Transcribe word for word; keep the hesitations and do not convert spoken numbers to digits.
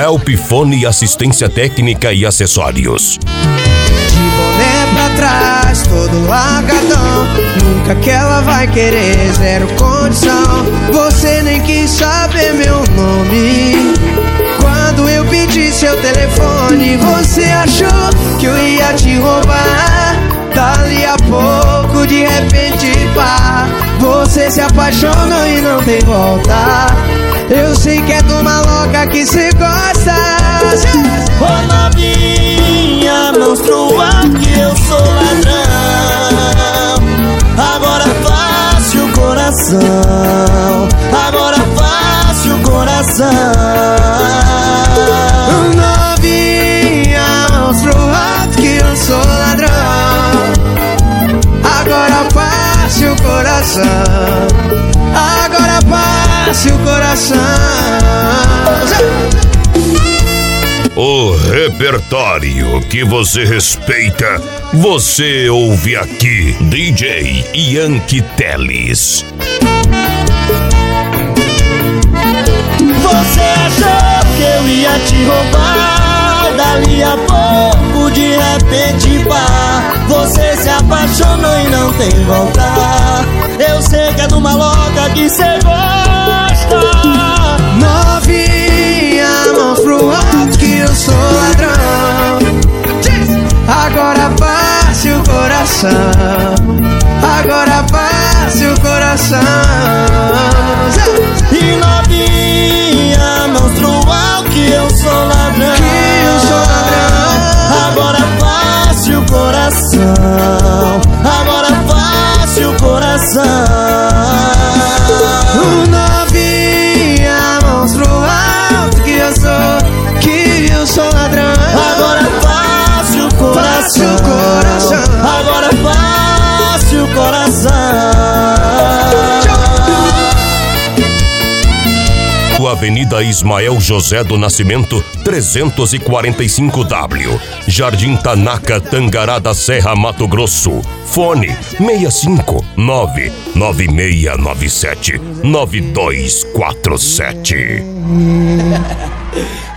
Helpfone Assistência Técnica e Acessórios. De boné pra trás, todo largadão. Nunca que ela vai querer, zero condição. Você nem quis saber meu nome. Quando eu pedi seu telefone, você achou que eu ia te roubar. Dali a pouco, de repente, pá, você se apaixonou e não tem volta. Eu sei que é de uma louca que cê gosta. Ô novinha, mãos pro ar que eu sou ladrão. Agora face o coração. Agora face o coração. Novinha, mãos pro alto que eu sou ladrão. Agora passe o coração. Agora passe o coração. O repertório que você respeita, você ouve aqui. D J Yankee Teles. Você achou que eu ia te roubar. Dali a pouco, de repente, pá, você se apaixonou e não tem volta. Eu sei que é de uma louca que cê gosta. Novinha, mãos pro alto que eu sou ladrão. Agora passe o coração. Agora passe o coração. E novinha, mãos pro alto que eu sou ladrão. Que eu sou ladrão. Agora passe o coração. Agora passe o coração. Novinha, mãos pro alto que eu sou. Que eu sou ladrão. Agora passe o coração. Passe o coração. Agora passe o coração. Avenida Ismael José do Nascimento, trezentos e quarenta e cinco W, Jardim Tanaka, Tangará da Serra, Mato Grosso. Fone seis cinco nove nove seis nove sete nove dois quatro sete.